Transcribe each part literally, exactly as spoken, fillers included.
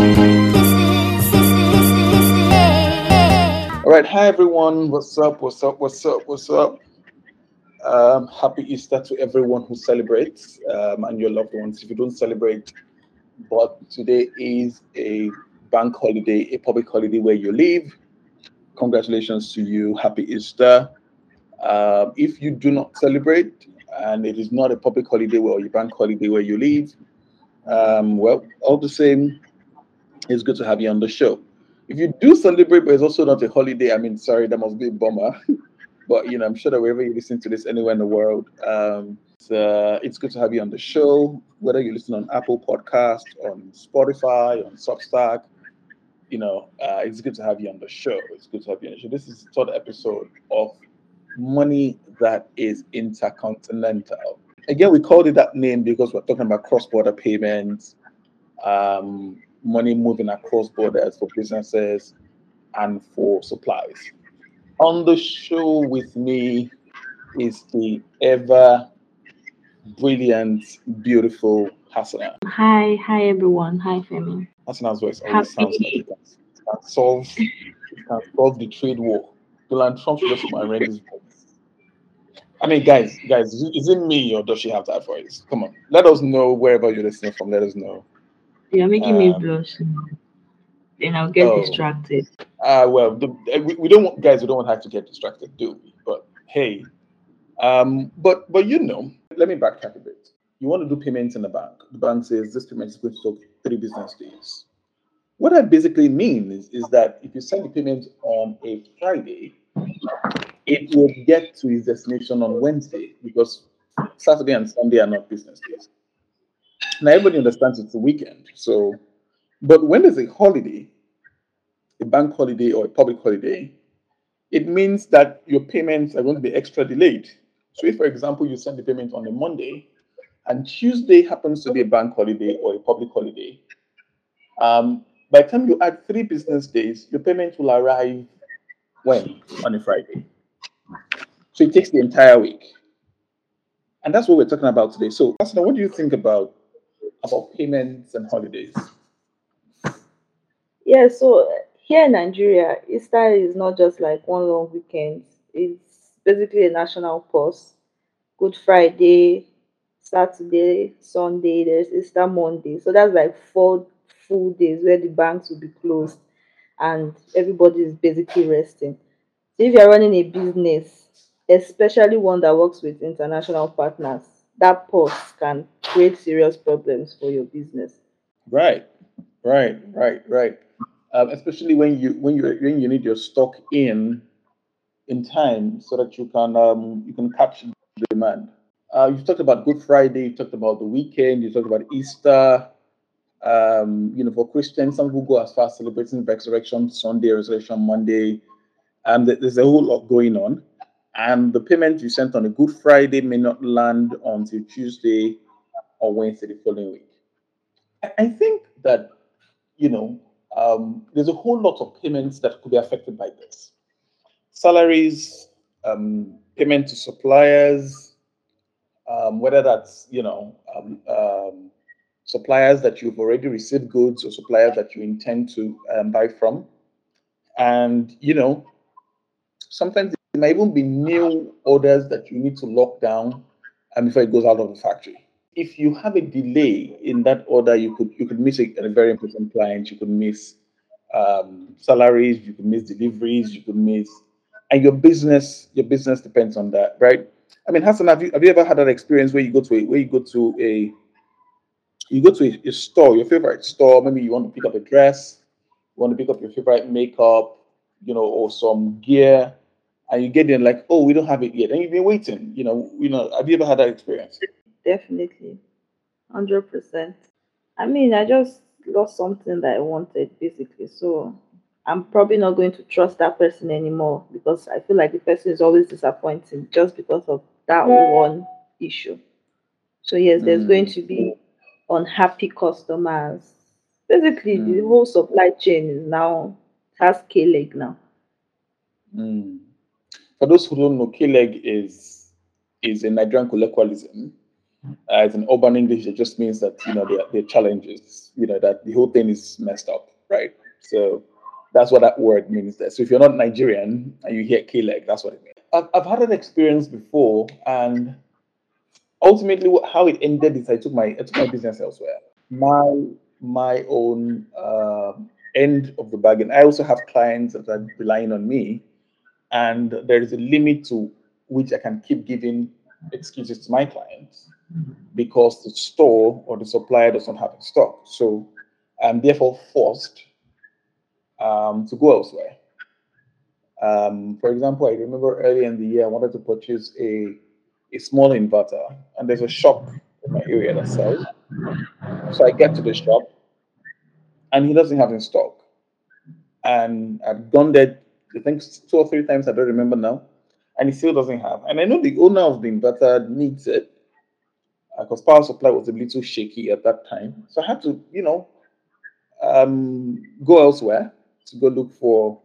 All right, hi everyone. What's up? What's up? What's up? What's up? Um, happy Easter to everyone who celebrates um, and your loved ones. If you don't celebrate, but today is a bank holiday, a public holiday where you live. Congratulations to you. Happy Easter. Um, if you do not celebrate and it is not a public holiday or a bank holiday where you live, um, well, all the same, it's good to have you on the show. If you do celebrate, but it's also not a holiday, I mean, sorry, that must be a bummer. But you know, I'm sure that wherever you listen to this, anywhere in the world, um, it's, uh, it's good to have you on the show. Whether you listen on Apple Podcast, on Spotify, on Substack, you know, uh, it's good to have you on the show. It's good to have you on the show. This is the third episode of Money That Is Intercontinental. Again, we called it that name because we're talking about cross-border payments, um, money moving across borders for businesses and for supplies. On the show with me is the ever brilliant, beautiful Hasana. Hi, hi everyone. Hi Femi. Hasana's voice always sounds like it Happy. can, it can solve it can solve the trade war. Donald Trump should just come and rent his voice. I mean, guys, guys, is it, is it me or does she have that voice? Come on, let us know wherever you're listening from. Let us know. You're making me Um, blush. Then I'll get oh, distracted. uh, well, the, we, we don't want guys. We don't want her to get distracted, do we? But hey, um, but but you know, let me backtrack a bit. You want to do payments in the bank. The bank says this payment is going to take three business days. What that basically means is, is that if you send the payment on a Friday, it will get to its destination on Wednesday because Saturday and Sunday are not business days. Now everybody understands it's a weekend. So, but when there's a holiday, a bank holiday or a public holiday, it means that your payments are going to be extra delayed. So if, for example, you send the payment on a Monday and Tuesday happens to be a bank holiday or a public holiday, um, by the time you add three business days, your payment will arrive when? On a Friday. So it takes the entire week. And that's what we're talking about today. So, Asana, what do you think about, about payments and holidays? Yeah, so here in Nigeria, Easter is not just like one long weekend. It's basically a national pause. Good Friday, Saturday, Sunday, there's Easter Monday. So that's like four full days where the banks will be closed and everybody is basically resting. So if you're running a business, especially one that works with international partners, that pause can create serious problems for your business. Right, right, right, right. Um, especially when you when you when you need your stock in in time so that you can um, you can catch the demand. Uh, you talked about Good Friday. You talked about the weekend. You talked about Easter. Um, you know, for Christians, some people go as far as celebrating Resurrection Sunday, Resurrection Monday. Um, th- there's a whole lot going on, and the payment you sent on a Good Friday may not land until Tuesday or Wednesday the following week. I I think that you know um, there's a whole lot of payments that could be affected by this. Salaries, um, payment to suppliers, um, whether that's you know um, um, suppliers that you've already received goods or suppliers that you intend to um, buy from, and you know sometimes it might even be new orders that you need to lock down um, before it goes out of the factory. If you have a delay in that order, you could you could miss a, a very important client. You could miss um, salaries. You could miss deliveries. You could miss, and your business your business depends on that, right? I mean, Hassan, have you have you ever had that experience where you go to a where you go to a you go to a, a store, your favorite store? Maybe you want to pick up a dress, you want to pick up your favorite makeup, you know, or some gear, and you get there and like, oh, we don't have it yet, and you've been waiting. You know, you know, have you ever had that experience? Definitely, one hundred percent. I mean, I just lost something that I wanted basically. So I'm probably not going to trust that person anymore because I feel like the person is always disappointing just because of that one issue. So yes, there's going Mm, to be unhappy customers. Basically, the mm, whole supply chain is now has K leg now. mm. For those who don't know, K-leg is is a Nigerian colloquialism. Uh, it's an urban English. It just means that you know the the challenges. You know that the whole thing is messed up, right? So that's what that word means there. So if you're not Nigerian and you hear K-leg, that's what it means. I've, I've had an experience before, and ultimately what, how it ended is I took my I took my business elsewhere. My my own uh, end of the bargain. I also have clients that are relying on me, and there is a limit to which I can keep giving excuses to my clients because the store or the supplier does not have in stock. So I'm therefore forced um, to go elsewhere. Um, for example, I remember earlier in the year I wanted to purchase a a small inverter, and there's a shop in my area that sells. So I get to the shop, and he doesn't have in stock. And I've gone there, I think two or three times, I don't remember now, and he still doesn't have. And I know the owner of the inverter needs it because power supply was a little shaky at that time. So I had to, you know, um, go elsewhere to go look for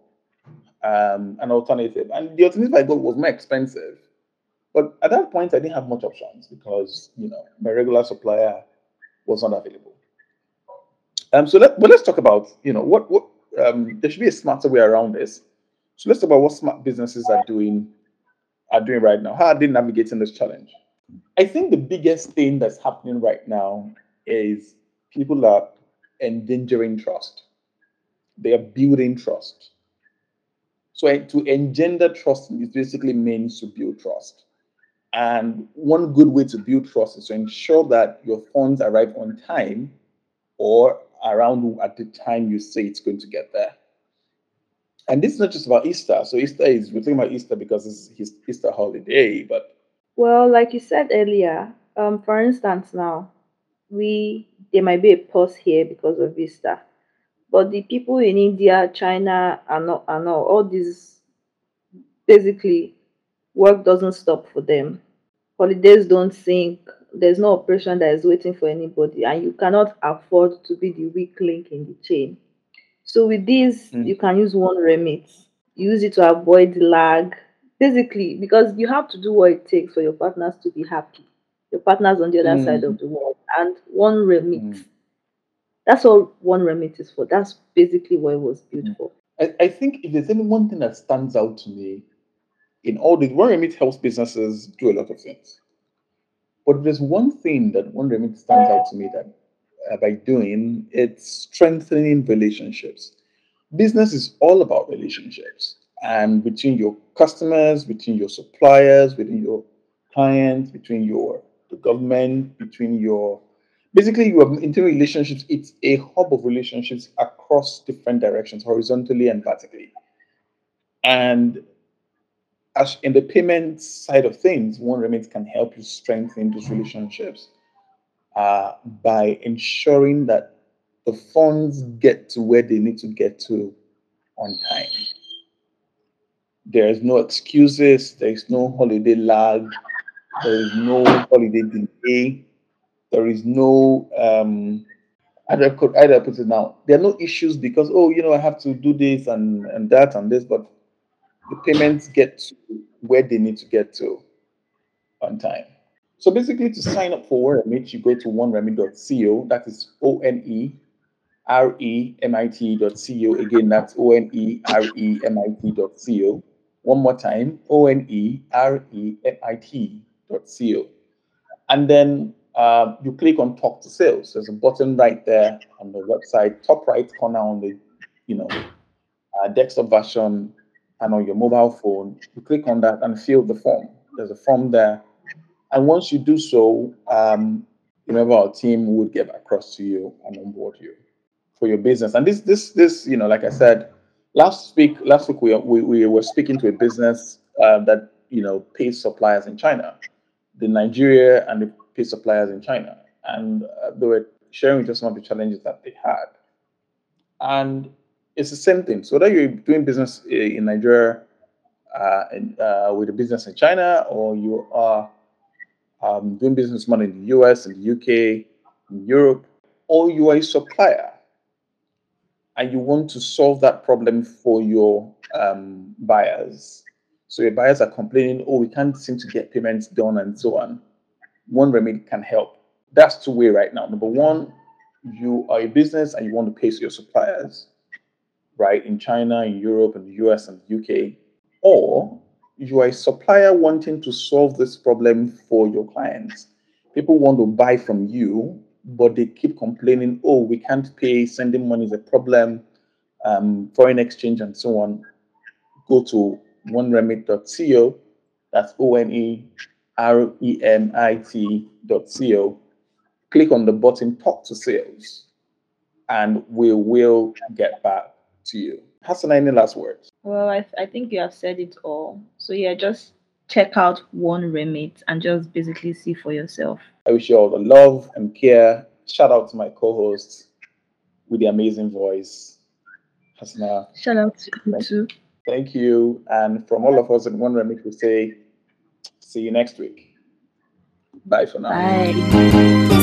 um, an alternative. And the alternative I got was more expensive. But at that point, I didn't have much options because, you know, my regular supplier was not available. Um, so let, but let's talk about, you know, what, what um, there should be a smarter way around this. So let's talk about what smart businesses are doing are doing right now. How are they navigating this challenge? I think the biggest thing that's happening right now is people are endangering trust. They are building trust. So eh, to engender trust is basically means to build trust. And one good way to build trust is to ensure that your funds arrive on time or around at the time you say it's going to get there. And this is not just about Easter. So Easter is we're talking about Easter because it's his Easter holiday, but Well, like you said earlier, um, for instance, now we there might be a pause here because of Easter, but the people in India, China, and not and all, all these basically work doesn't stop for them. Holidays don't sink. There's no operation that is waiting for anybody, and you cannot afford to be the weak link in the chain. So with this, mm, you can use one remit. Use it to avoid lag. Basically, because you have to do what it takes for your partners to be happy. Your partners on the other side mm, of the world. And one remit. mm, That's all one remit is for. That's basically what it was built mm. for. I, I think if there's any one thing that stands out to me in all the One Remit helps businesses do a lot of things. But there's one thing that One Remit stands out to me that uh, by doing it's strengthening relationships. Business is all about relationships and between your customers, between your suppliers, between your clients, between your the government, between your basically your internal relationships. It's a hub of relationships across different directions, horizontally and vertically. And as in the payment side of things, one remit can help you strengthen those relationships uh, by ensuring that the funds get to where they need to get to on time. There is no excuses. There is no holiday lag. There is no holiday delay. There is no um, how do I put, how do I put it now? There are no issues because oh, you know, I have to do this and and that and this, but the payments get to where they need to get to on time. So basically, to sign up for OneRemit, you go to one remit dot co. That is O N E R E M I T dot co. Again, that's O N E R E M I T dot co. One more time, O N E R E M I T dot co. And then uh, you click on Talk to Sales. There's a button right there on the website, top right corner on the, you know, uh, desktop version and on your mobile phone. You click on that and fill the form. There's a form there. And once you do so, um, a member of our team would get across to you and onboard you for your business. And this, this, this, you know, like I said, last week, last week we we, we were speaking to a business uh, that you know pays suppliers in China, the Nigeria and the pay suppliers in China, and uh, they were sharing with us some of the challenges that they had. And it's the same thing. So whether you're doing business in Nigeria uh, and, uh, with a business in China, or you are um, doing business money in the U S, in the U K, in Europe, or you are a supplier and you want to solve that problem for your um, buyers. So your buyers are complaining, oh, we can't seem to get payments done and so on. One Remit can help. That's two way right now. Number one, you are a business and you want to pay your suppliers, right, in China, in Europe, in the U S and the U K, or you are a supplier wanting to solve this problem for your clients. People want to buy from you, but they keep complaining, oh, we can't pay, sending money is a problem, um, foreign exchange and so on. Go to one remit dot co. That's O N E R E M I T dot co. Click on the button Talk to Sales, and we will get back to you. Hassan, any last words? Well, I, I think you have said it all. So yeah, just check out One Remit and just basically see for yourself. I wish you all the love and care. Shout out to my co-host with the amazing voice, Hasna. Shout out to you Thank, too. thank you. And from all of us at One Remit, we say, see you next week. Bye for now. Bye.